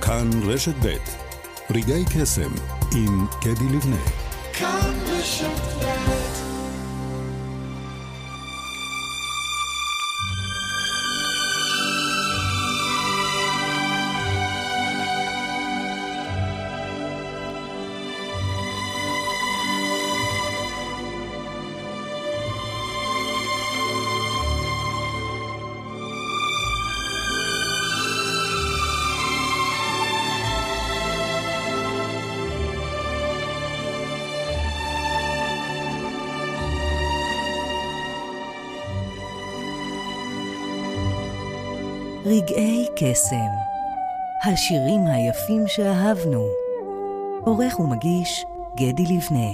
כאן רשת ב' רגעי קסם עם קדי לבנה. כאן רשת ב'. רגעי קסם, השירים היפים שאהבנו. עורך ומגיש גדי לבנה.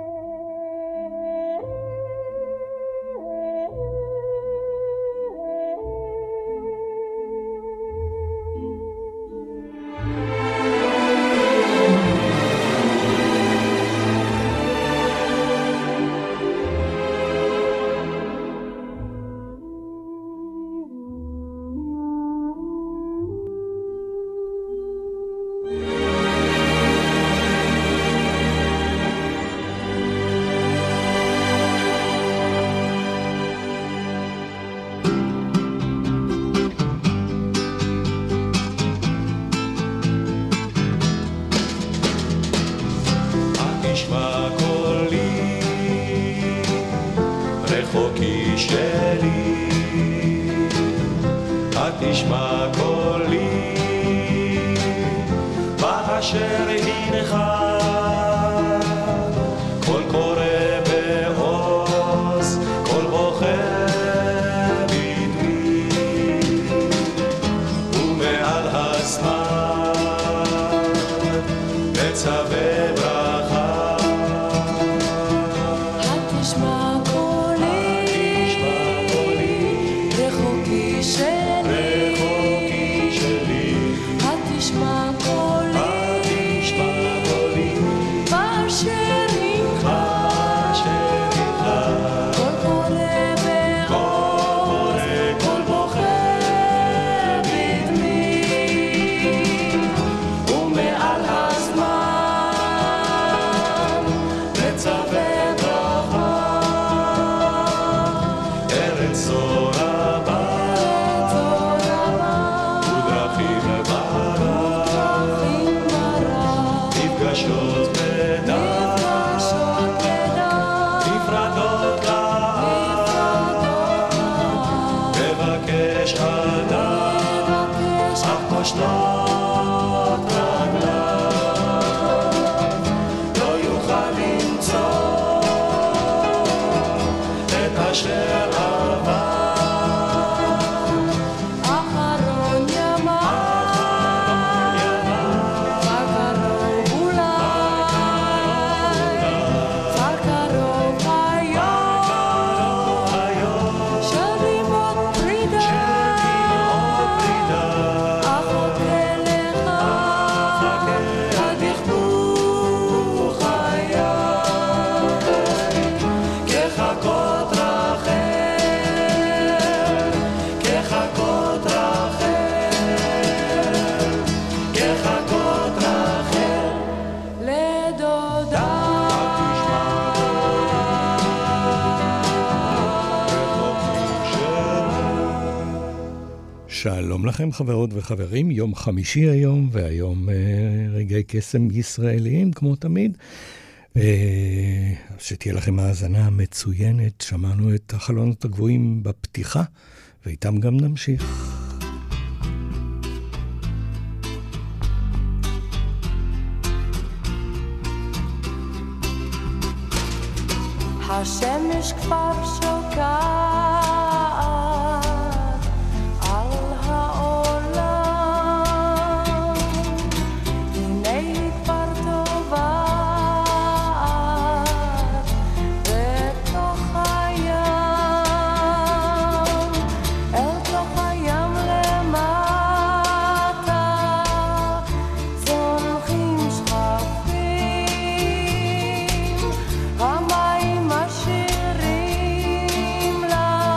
שלום לכם חברות וחברים, יום חמישי היום, והיום רגעי קסם ישראליים כמו תמיד. שתהיה לכם האזנה מצוינת, שמענו את החלונות הגבוהים בפתיחה, ואיתם גם נמשיך. השמש כבר שוקעת המים עשירים לה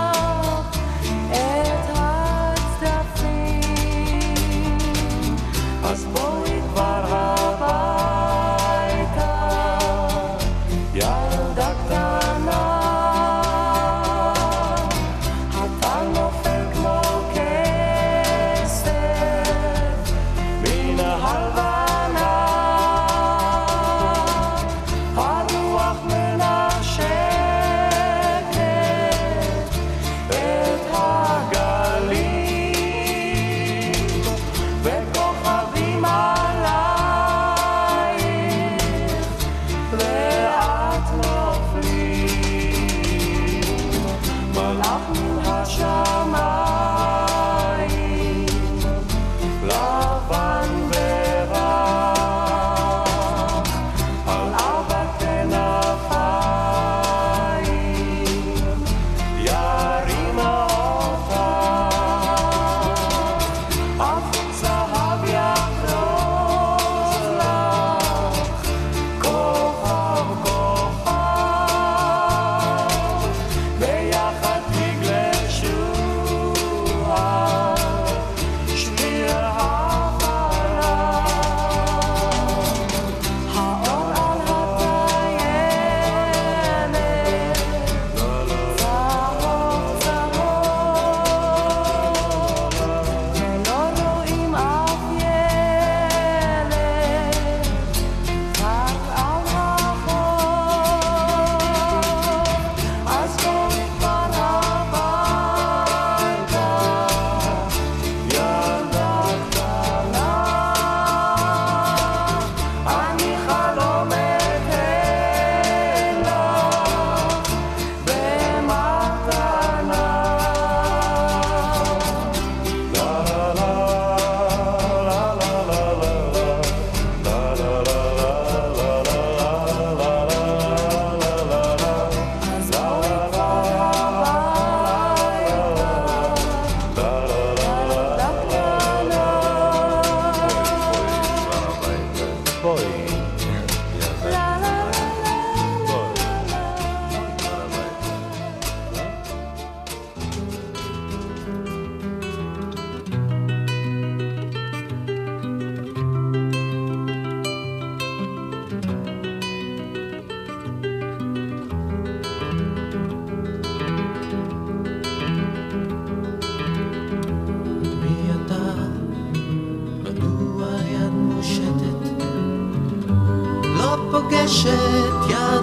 פוגשת יד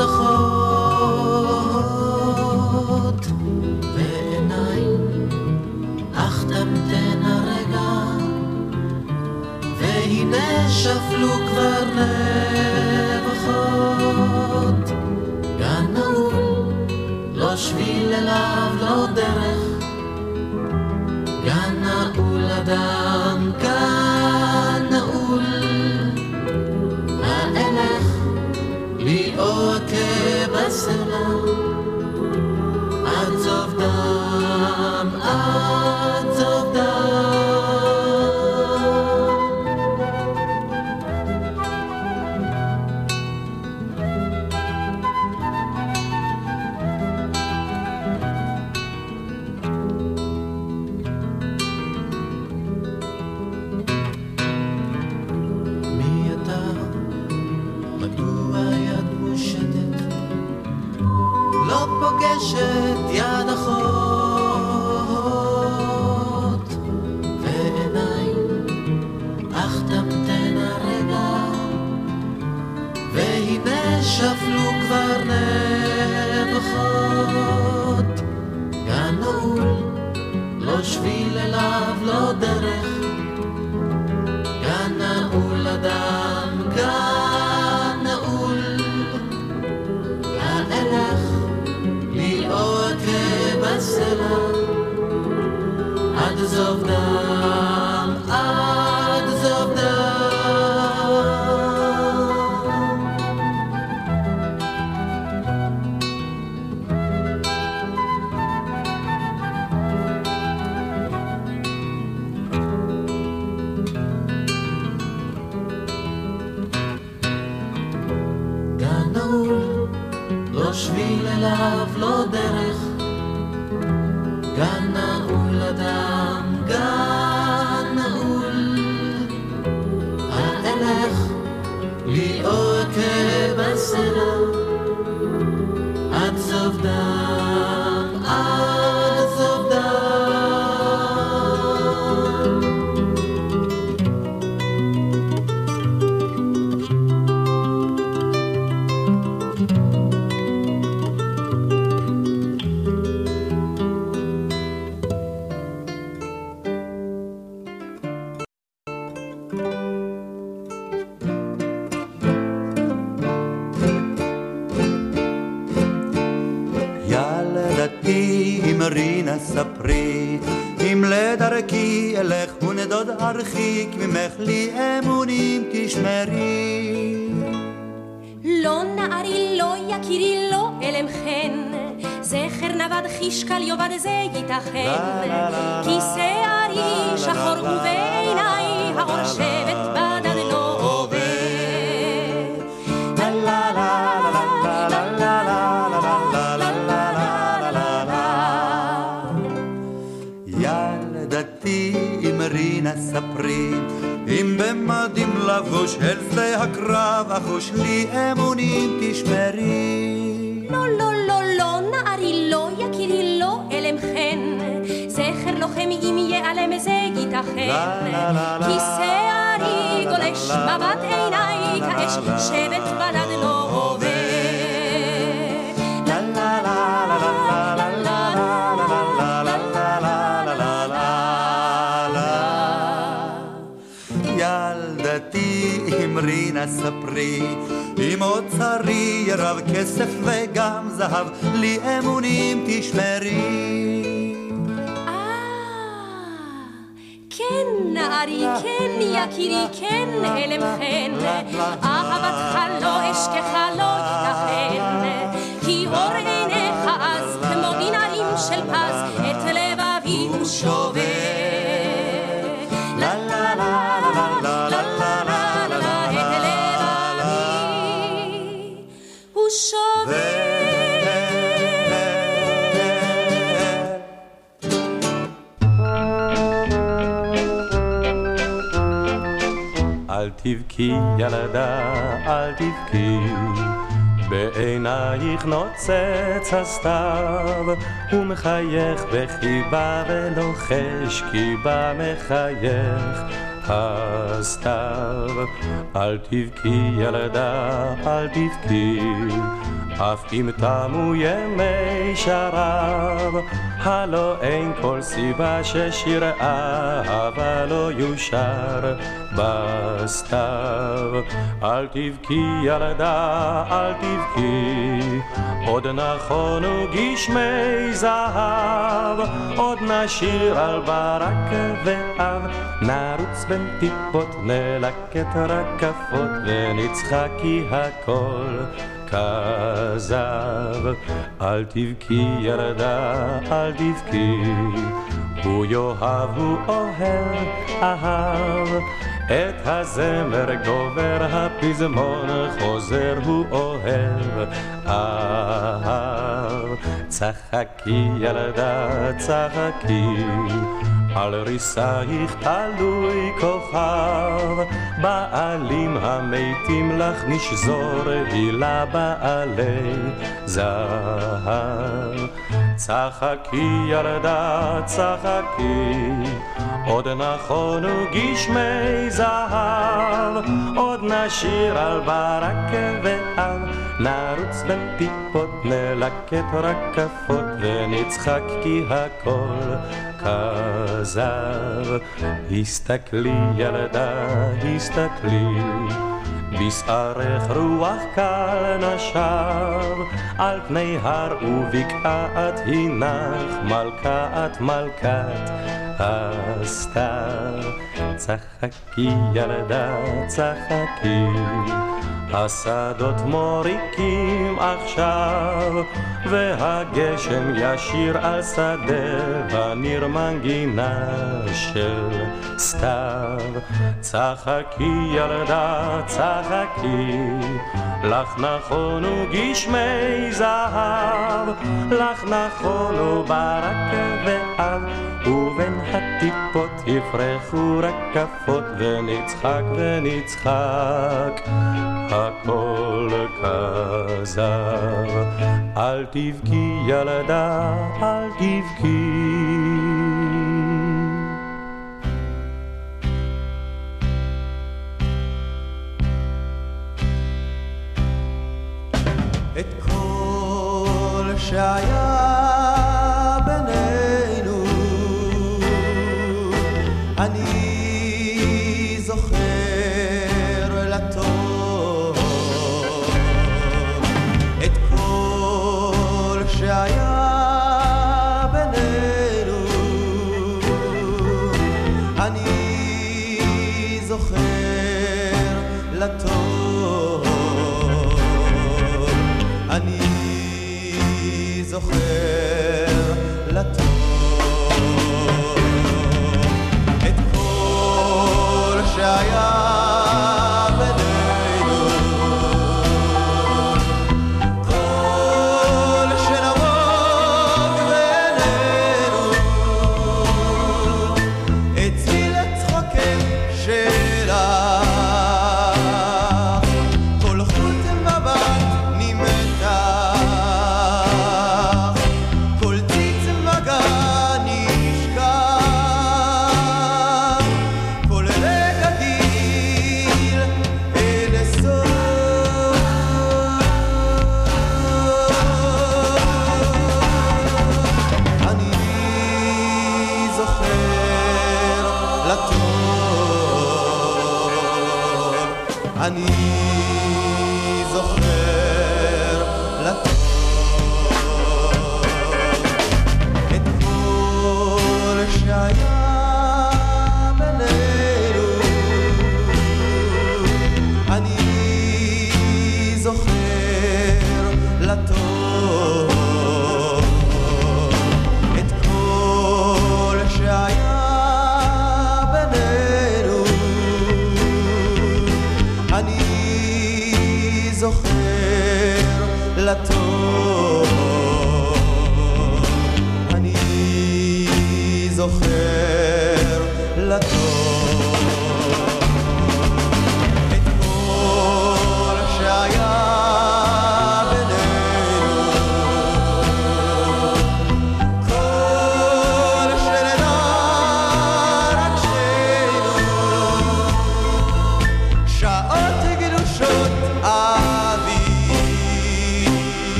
אחות ועיניים, אך תמתן הרגע, והנה שפלו כבר נבחות. גן נעול, לא שביל אליו, לא דרך, גן נעול אדם, גן נעול. האלך לי אוהקה בסלע, עד סוף דם, עד סוף דם. פוגשת יד אחות ועיניים, אך תמתן הרגע, והנה שפלו כבר נבחות. גן נעול, לא שביל אליו, לא דרך, גן נעול אדם, גן נעול. האלך בסלע, עד סוף דם, עד סוף דם. גן נעול, לא שביל אליו, לא דרך, גן נעול אדם, גן נעול. האלך לי אוהקה בסלע, עד סוף דם, עד סוף דם. רינה ספרי, אם לדרכי אלך ונדוד ארחיק ממך, לי אמונים תשמרי. לא נערי, לא יקירי, לא אלם חן, זכר נבד חישקל יובד זה ייתכן, כי שערי שחור ובעיניי האור שבט בדד לא עובר. לה לה לה לה לה לה לה רינה ספרי, אם במדים לבוש אל שדה הקרב אחוש, לי אמונים תשמרי. לא לא לא לא נערי, לא יקירי, לא אלם חן, זכר לוחם אם ייעלם זה ייתכן, כי שערי גולש מבט עיניי כאש שבט בלד לא עובר. לה לה לה לה לה לה רינה ספרי, אם אוצרי רב כסף וגם זהב, לי אמונים תשמרי. כן נערי, כן יקירי, כן אלם חן, אהבתך לא אשכך לא ייתכן, כי אור עיניך אז כמו בנערים של פז את לבבי הוא שובר. לה לה לה לה לה לה אל תבכי ילדה, אל תבכי, בעינייך נוצץ הסתיו, ומחייך בחיבה ולוחש כי בה מחייך הסתיו. אל תבכי ילדה, אל תבכי, אף אם תמו ימי שרב. הלא אין כל סיבה ששיר אהבה לא יושר בסתיו. אל תבכי ילדה, אל תבכי, עוד נכונו גשמי זהב. עוד נשיר על ברק ואב, נרוץ בין טיפות, נלקט רקפות ונצחק כי הכל כזב. אל תבכי ילדה, אל תבכי, הוא יאהב, הוא אוהב, אהב. את הזמר גובר, הפזמון חוזר, הוא אוהב, אהב. צחקי ילדה, צחקי, על ריסייך תלוי כוכב. בעלים המתים לך נשזור, הילה בעלי זהב. צחקי ילדה, צחקי, עוד נכונו גשמי זהב. עוד נשיר על ברק ואב, נרוץ בין טיפות, נלקט רקפות ונצחק כי הכל כזב. הסתכלי ילדה, הסתכלי, בשערך רוח קל נשב. על פני הר ובקעת הנך, מלכת מלכת הסתיו. צחקי ילדה, צחקי, השדות מוריקים עכשיו, והגשם ישיר על שדה, וניר מנגינה של סתיו. צחקי ילדה, צחקי, לך נכונו גשמי זהב. לך נכונו ברק ואב, ובין הטיפות יפרחו רקפות, ונצחק ונצחק הכל כזב. אל תבכי ילדה, אל תבכי. את כל שהיה בינינו אני זוכר לטוב. את כל שהיה בינינו אני זוכר לטוב. אני זוכר לטוב את כל שהיה בינינו, כל שנמוג בינינו, הציל את צחוקך שלך, כל חוט מבט נמתח, כל ציץ מגע נשכח, כל רגע גיל אין סוף. אני זוכר לטוב, אני זוכר לטוב את כל שהיה בינינו. אני זוכר לטוב את כל שהיה בינינו. אני זוכר לטוב, אני זוכר לטוב את כל שהיה בינינו, כל שנדע רק שנינו,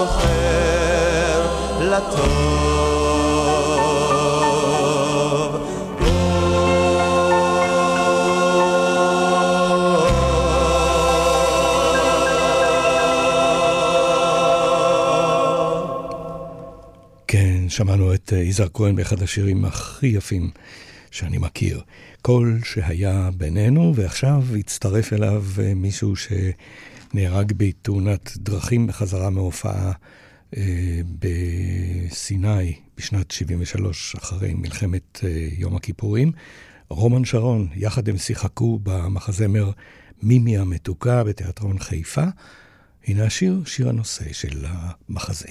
זוכר לטוב. כן, שמענו את יזהר כהן באחד השירים הכי יפים שאני מכיר. כל שהיה בינינו, ועכשיו הצטרף אליו מישהו שנהרג בתאונת דרכים בחזרה מהופעה בסיני בשנת 73 אחרי מלחמת יום הכיפורים. רומן שרון, יחד הם שיחקו במחזמר מימי המתוקה בתיאטרון חיפה. הנה השיר, שיר הנושא של המחזה.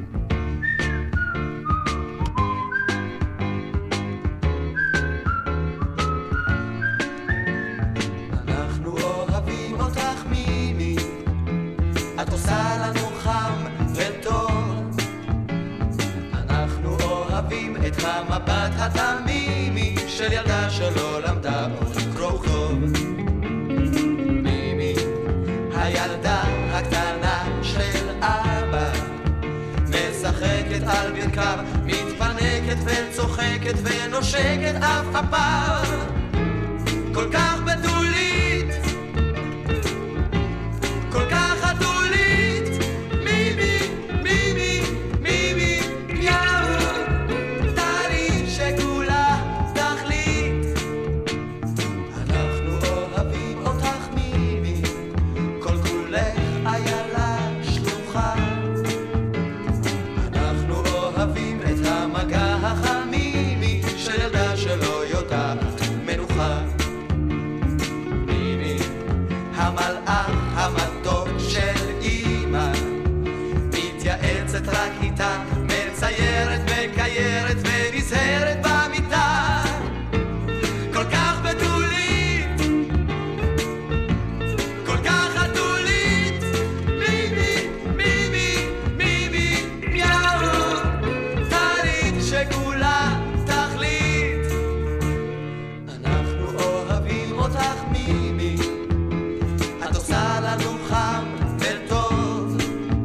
את עושה לנו חם וטוב, אנחנו אוהבים את המבט התמימי של ילדה שלא למדה עוד קרוא וכתוב. מימי, הילדה הקטנה של אבא, משחקת על ברכיו, מתפנקת וצוחקת ונושקת אף הפעם, כל כך בתולית, כל כך רק איתה, מציירת, מקיירת ונזהרת במיטה, כל כך בתולית, כל כך התולית, מימי, מימי, מימי, מיהו, טלית שכולה תכלית. אנחנו אוהבים אותך מימי, את עושה לנו חם וטוב,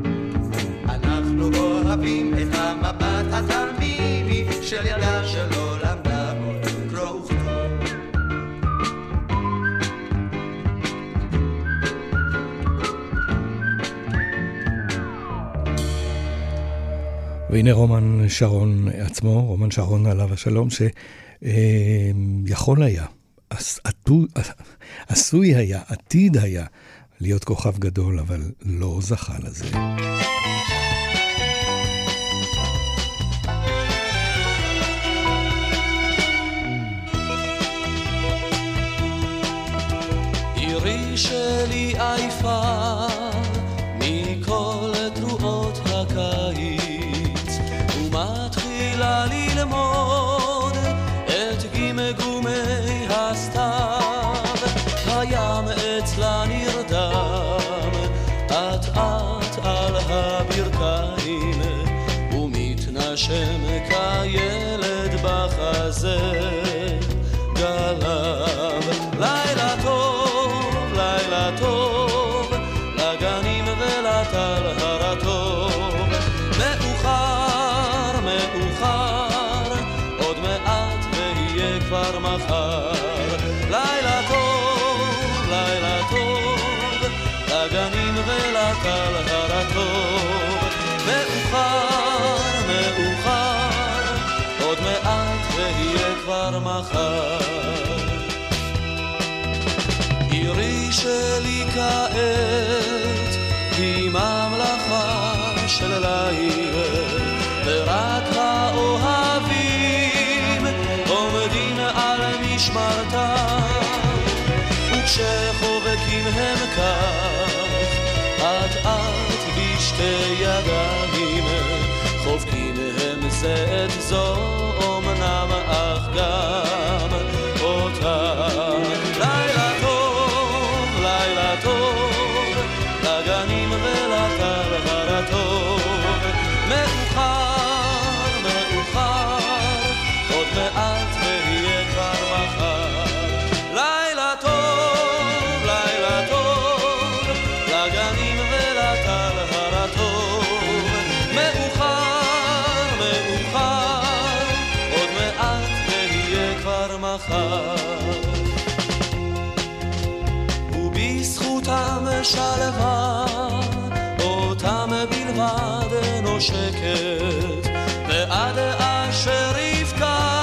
אוהבים את המבט התמימי של ילדה שלא למדה עוד קרוא וכתוב. והנה רומן שרון עצמו, רומן שרון עליו השלום, שיכול היה, עשוי היה, עתיד היה להיות כוכב גדול, אבל לא זכה לזה. עירי שלי עייפה מכל תרועות הקיץ, ומתחילה ללמוד את גמגומי הסתיו. הים אצלה נרדם אט-אט על הברכיים, ומתנשם כילד בחזה גלב. לילה טוב, לילה טוב, לגנים ולטל הרטוב. מאוחר, מאוחר, עוד מעט ויהיה כבר מחר. לילה טוב, לילה טוב, לגנים ולטל הרטוב. מאוחר, מאוחר, עוד מעט ויהיה כבר מחר. עירי שלי כעת היא ממלכה של ליל, ורק האוהבים עומדים על משמרתם, וכשחובקים הם כך אט-אט בשתי ידיים, חובקים הם זה את זו אמנם אך גם אותה. לילה טוב, לילה טוב, לגנים ולטל הרטוב. מאוחר, מאוחר, עוד מעט ויהיה כבר מחר. לילה טוב, לילה טוב, לגנים ולטל הרטוב. מחר. ובזכותם שלווה אותם בלבד נושקת, ועד אשר יפקע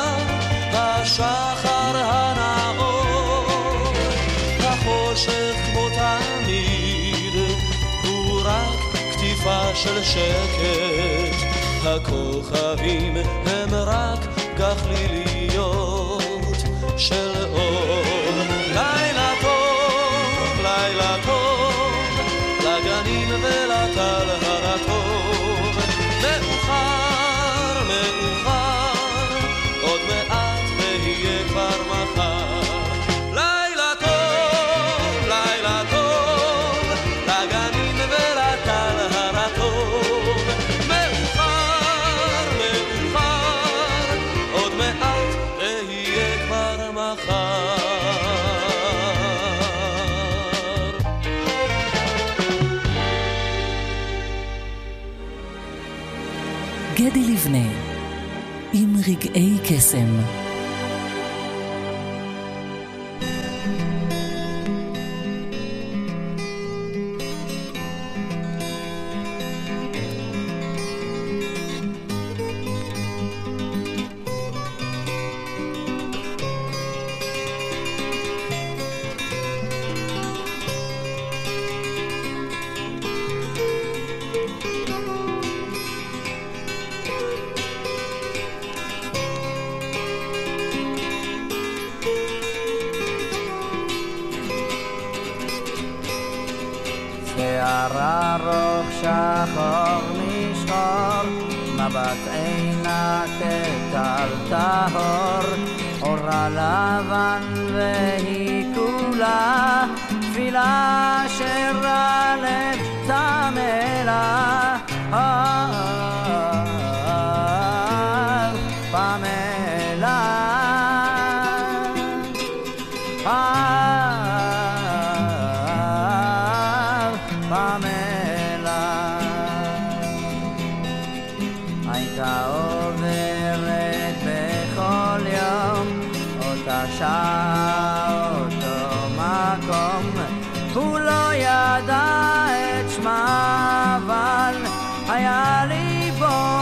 השחר הנאור, החושך בו תמיד הוא רק כתיפה של שקט, הכוכבים הם רק גחליליות של אור. לילה טוב, לילה טוב, לגנים ולטל הרטוב, מאוחר, מאוחר, עוד מעט ויהיה כבר מחר. לילה טוב, לילה טוב, לגנים ולטל הרטוב, מאוחר, מאוחר, עוד מעט ויהיה כבר מחר. גדי לבנה עם רגעי קסם. שערה רוך שחור משחור, מבט עינה כטל טהור, אורה לבן והיא כולה תפילה אשר הלב תמלה. פמלה פמלה הייתה עוברת בכל יום אותה שעה אותו מקום, הוא לא ידע את שמה אבל היה ליבו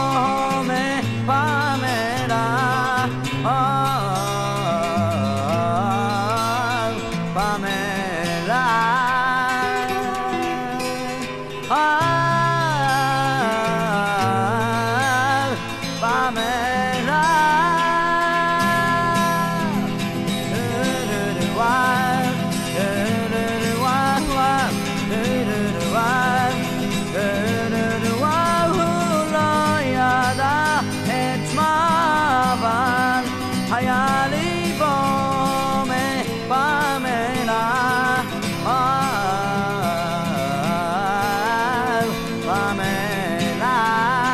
מפמלה. היה ליבו מפמלה. פמלה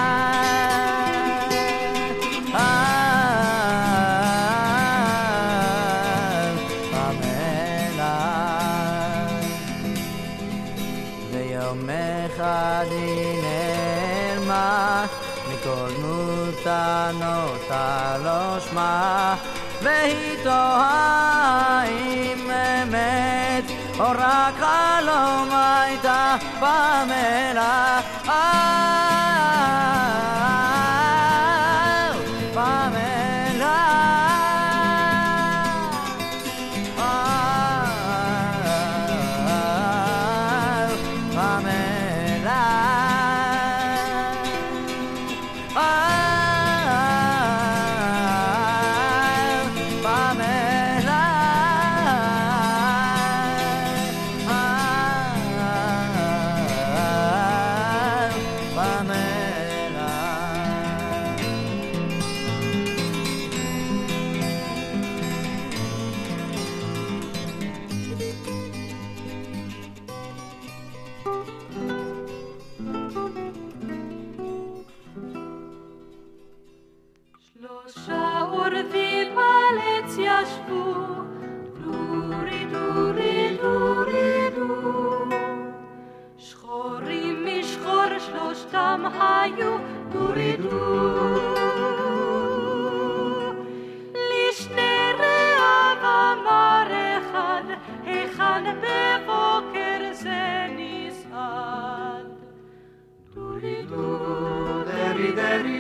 פמלה. ויום אחד היא נעלמה מכל דמותה נוטה לא שמה, והיא תוהה אם אמת או רק חלום הייתה פמלה. פמלה שלושתם היו דורי דור, לשני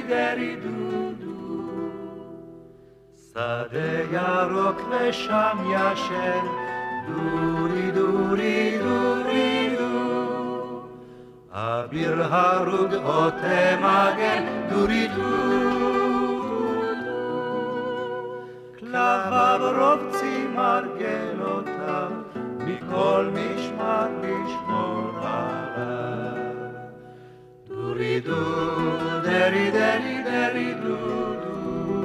דרי דו דו. שדה ירוק ושם ישן, דורי דורי דורי דו. אביר הרוג עוטה מגן, דורי דו. כלביו רובצים מרגלותיו, מכל משמר לשמור עליו. דורי דו, דרי דרי דרי דו דו.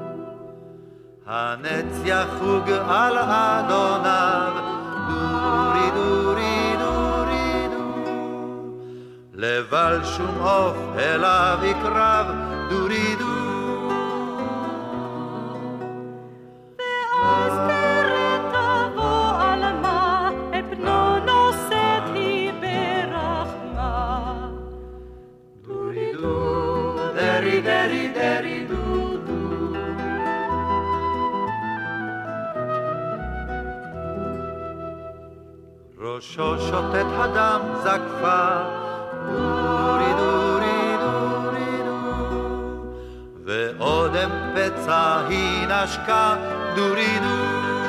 הנץ יחוג על אדוניו, דורי דורי דורי דו. לבל שום עוף אליו יקרב, דורי דו. ואז תרד תבוא עלמה, את בנו נושאת היא ברחמה. דורי דו, דרי דרי דרי דו דו. ראשו שוטט הדם זקפה, דורי דורי דורי דו. ואודם פצע היא נשקה, דורי דו.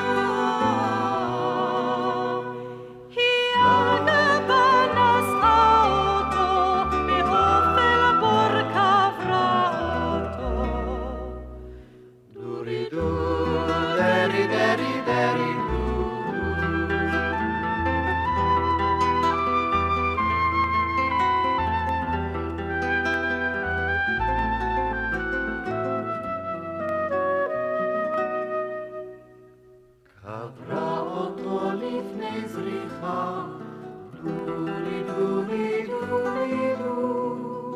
היא ארנבה נשאה אותו, באופל בור קברה אותו. דורי דו, דרי דרי דרי דו. קברה אותו לפני זריחה, דורי דורי דורי דו.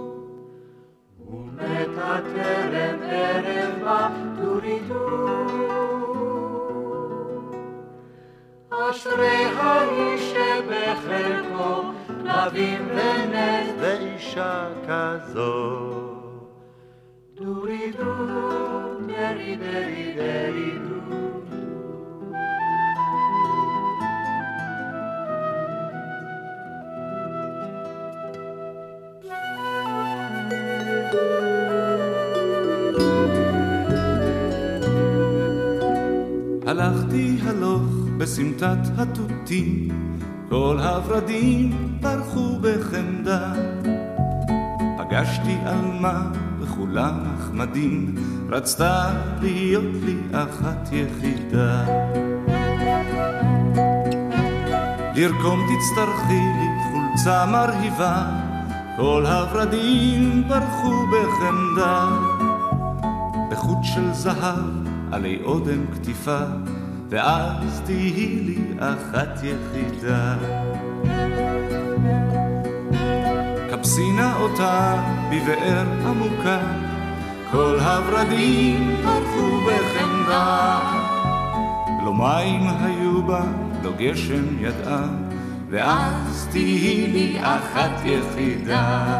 ומתה טרם ערב בה, דורי דו. אשרי האיש שבחלקו כלבים ונס ואישה כזו. דורי דו, דרי דרי דרי דו. הלכתי הלוך בסמטת התותים, כל הורדים פרחו בחמדה. פגשתי אלמה וכולה נחמדים, רצתה להיות לי אחת יחידה. לרקום תצטרכי לי חולצה מרהיבה, כל הורדים פרחו בחמדה. בחוט של זהב עלי אודם כתיפה, ואז תהי לי אחת יחידה. קפסינה אותה בבאר עמוקה, כל הורדים פרחו בחמדה. לא מים היו בה, לא גשם ידעה, ואז תהי לי אחת יחידה.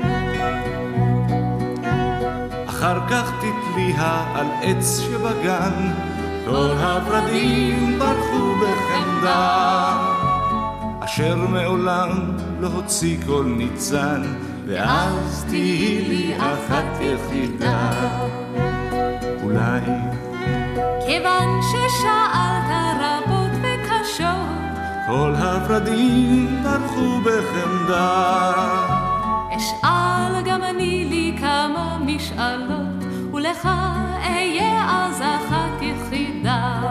אחר כך תתליה על עץ שבגן, כל הורדים פרחו בחמדה. אשר מעולם לא הוציא כל ניצן, ואז תהי לי אחת יחידה. אולי כיוון ששאלת רבות וקשות, כל הורדים פרחו בחמדה. אשאל גם אני לי כמה משאלות, ולך אהיה אז אחת יחידה.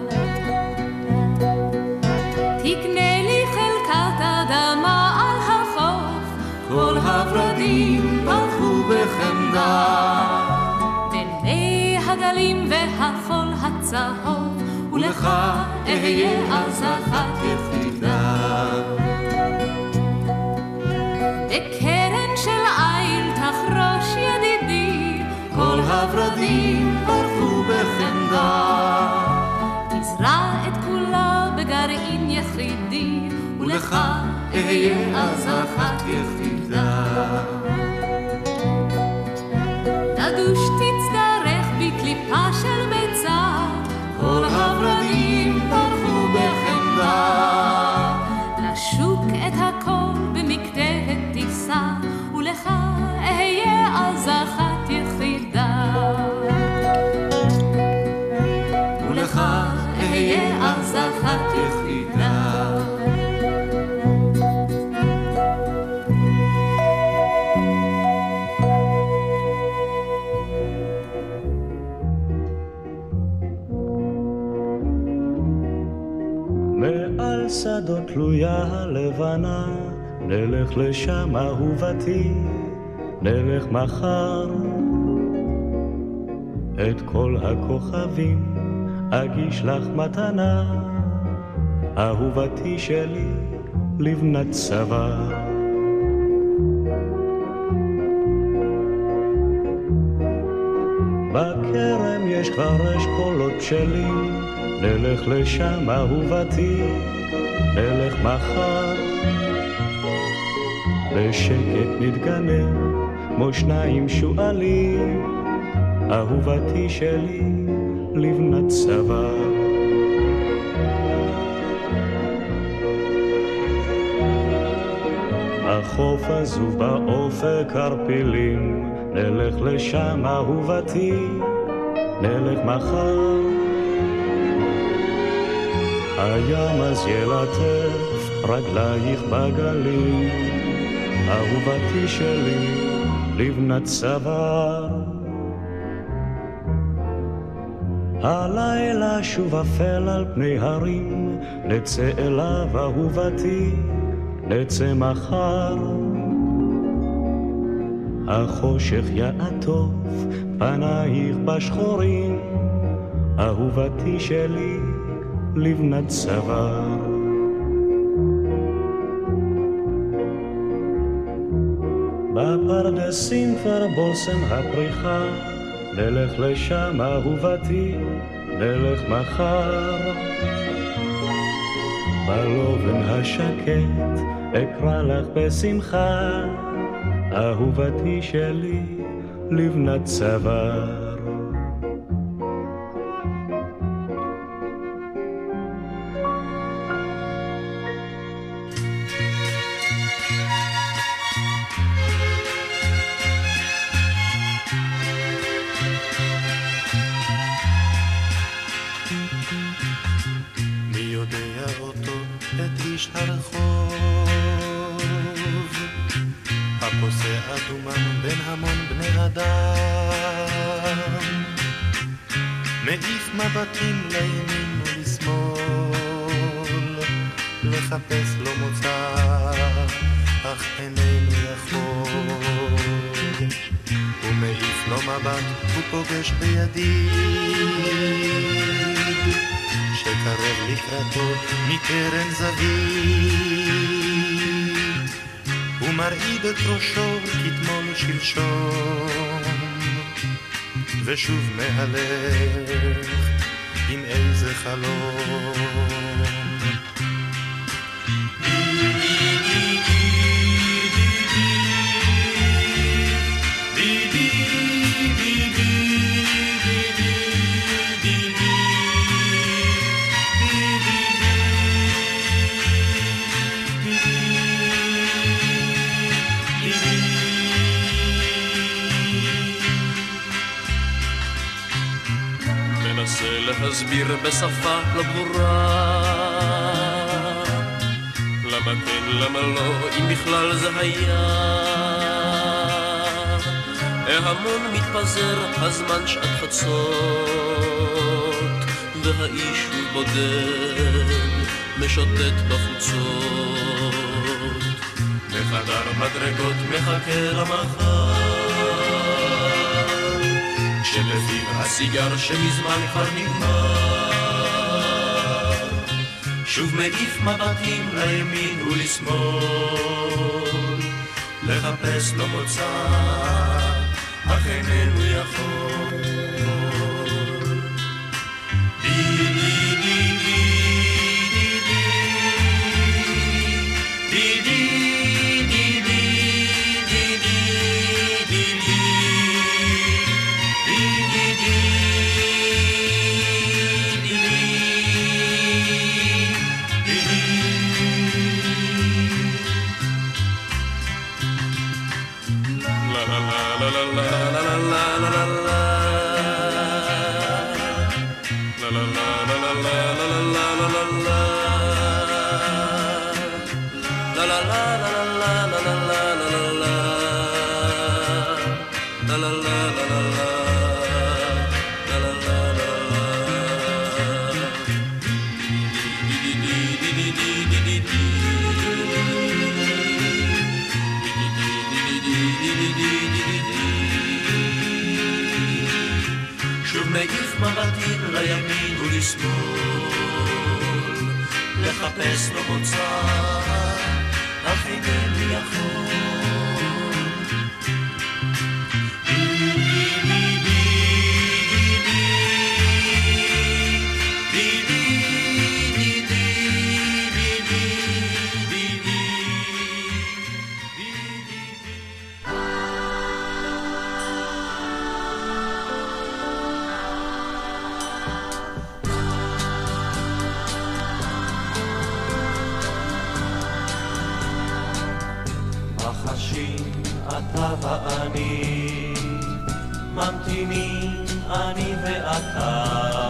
תקנה לי חלקת אדמה על החוף, כל הורדים פרחו בחמדה. בין מי הגלים והחול הצהוב, ולך אהיה אז אחת יחידה. בקרן של איל תחרוש ידידי, כל הורדים פרחו בחמדה. תזרע את כולה בגרעין יחידי, ולך אהיה אז אחת יחידה. תדוש תצטרך בקליפה של ביצה, כל הורדים פרחו בחמדה. לשוק את הכל במקטעת טיסה, ולך אהיה אז אחת יחידה. אהיה אז אחת יחידה. מעל שדות תלויה הלבנה, נלך לשם אהובתי, נלך מחר. את כל הכוכבים אגיש לך מתנה, אהובתי שלי לבנת צבא. בכרם יש כבר אשכולות בשלים, נלך לשם אהובתי, נלך מחר. בשקט נתגנב כמו שניים שואלים, אהובתי שלי לבנת צבא. החוף עזוב באופק ערפילים, נלך לשם אהובתי, נלך מחר. הים אז ילטף רגלייך בגלים, אהובתי שלי לבנת צבא. הלילה שוב אפל על פני הרים, נצא אליו אהובתי, נצא מחר. החושך יעטוף פנייך בשחורים, אהובתי שלי לבנת צבא. בפרדסים כבר בושם הפריחה, נלך לשם אהובתי, נלך מחר. בלובן השקט אקרא לך בשמחה, אהובתי שלי לבנת צוואר. מבטים לימין ולשמאל, לחפש לא מוצא, אך איננו יכול. הוא מעיף לו מבט, הוא פוגש בידיד, שקרב לקראתו מקרן זווית. הוא מרעיד את ראשו כתמול שלשום, ושוב מהלך עם איזה חלום. להסביר בשפה לא ברורה למה כן למה לא אם בכלל זה היה. ההמון מתפזר הזמן שעת חצות, והאיש הוא בודד משוטט בחוצות. בחדר מדרגות מחכה למחר, שלפיו הסיגר שמזמן כבר נגמר. שוב מעיף מבטים לימין ולשמאל, לחפש לא מוצא, אך איננו יכול. la la la la la la la la la מבטים לימין ולשמאל, לחפש לו מוצא, אך אינני יכול. אתה ואני ממתינים, אני ואתה,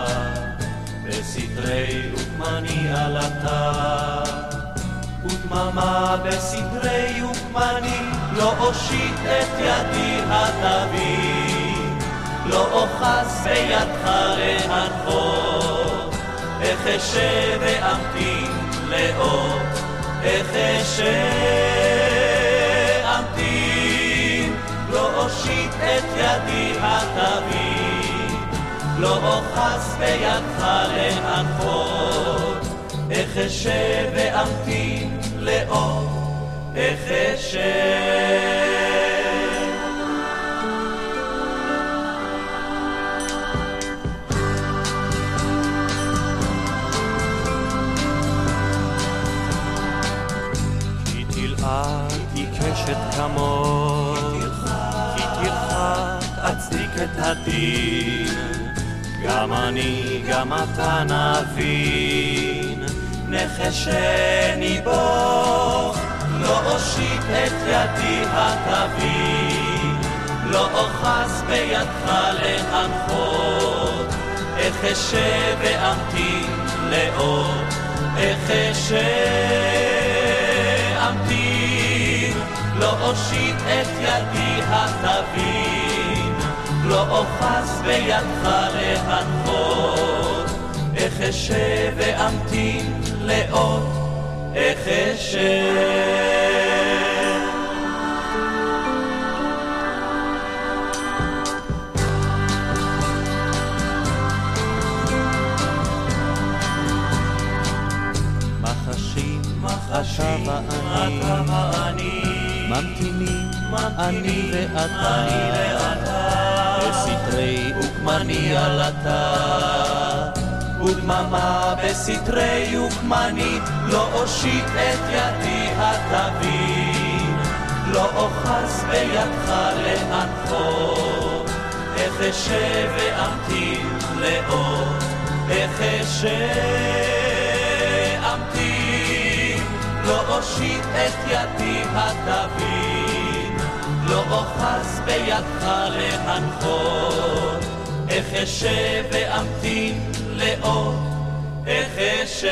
בסתרי וקמני עלתה, ודממה בסתרי וקמני, לא אושיט את ידי התביא, לא אוחז בידך להנחות, איך אשב ואמתין לאות, איך אשב לא אושיט את ידי התביא, לא אוחז בידך להנחות, איך אשב ואמתין לאות, איך אשב. כי תלעד עיקשת כמות, אצדיק את הדין, גם אני, גם אתה נבין, נחשני בו, לא אושיט את ידי התביא, לא אוחז בידך להנחות, איך אשב ואמתין לאות, איך אשב לא אושיט את ידי התביא, לא אוחז בידך להנחות, איך אשב ואמתין לאות, איך אשב. אתה ואני ממתינים, אני ואתה, בסתרי וקמני עלתה, ודממה בסתרי וקמני, לא אושיט את ידי התביא, לא אוחז בידך להנחות, איך אשב ואמתין לאות, איך אשב לא אושיט את ידי התביא, לא אוחז בידך להנחות, איך אשב ואמתין לאות, איך אשב.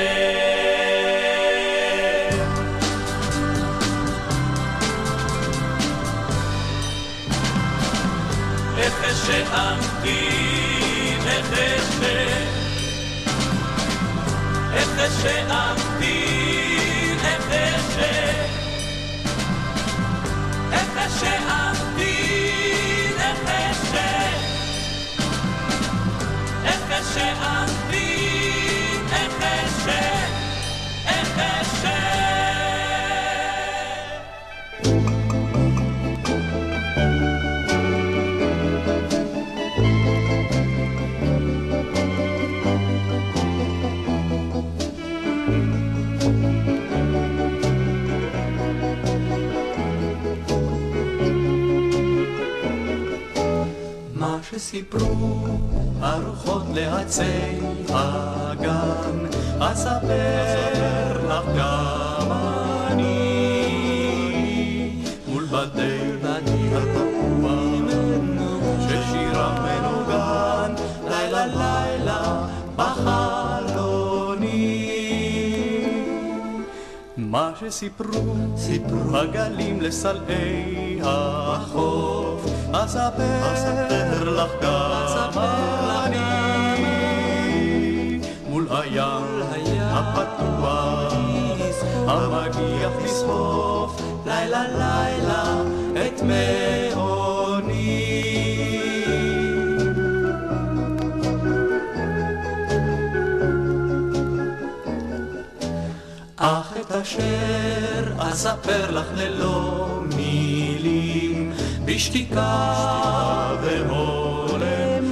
איך אשב אמתין, איך אשב, איך אשב אמתין, איך אשב, איך אשב אמתין, איך אשב, איך אשב אמתין, איך אשב, איך אשב. שסיפרו הרוחות לעצי הגן, אספר לך גם אני, מול בדי התפוח ששירה מנוגן, לילה לילה בחלום. מה שסיפרו הגלים לסלעי החוף, אספר לך גם אני מול הים הפתוח המגיח לסחוף לילה לילה את מעוני. אך את אשר אספר לך ללא מילים, בשתיקה והולם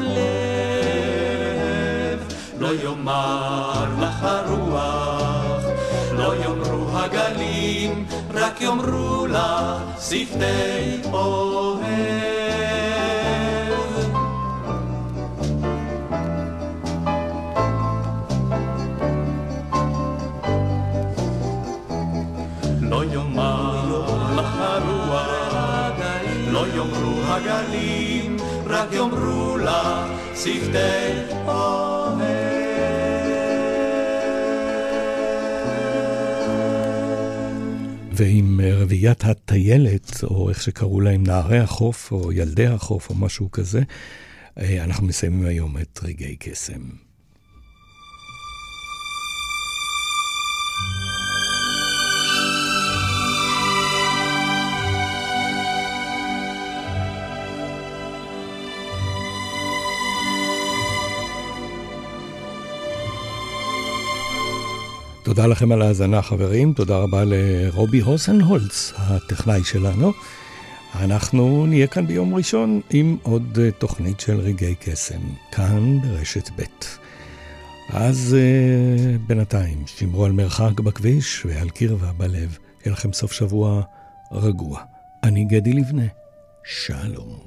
לב, לא יאמר לך הרוח, לא יאמרו הגלים, רק יאמרו לך שפתי אוהב. לא יאמר לך הרוח, לא יאמרו הגלים, רק יאמרו לך שפתי אוהב. ועם רביית הטיילת, או איך שקראו להם נערי החוף, או ילדי החוף, או משהו כזה, אנחנו מסיימים היום את רגעי קסם. תודה לכם על ההאזנה חברים, תודה רבה לרובי הוסנהולץ, הטכנאי שלנו. אנחנו נהיה כאן ביום ראשון עם עוד תוכנית של רגעי קסם, כאן ברשת ב'. אז בינתיים, שמרו על מרחק בכביש ועל קרבה בלב. יהיה לכם סוף שבוע רגוע. אני גדי לבנה, שלום.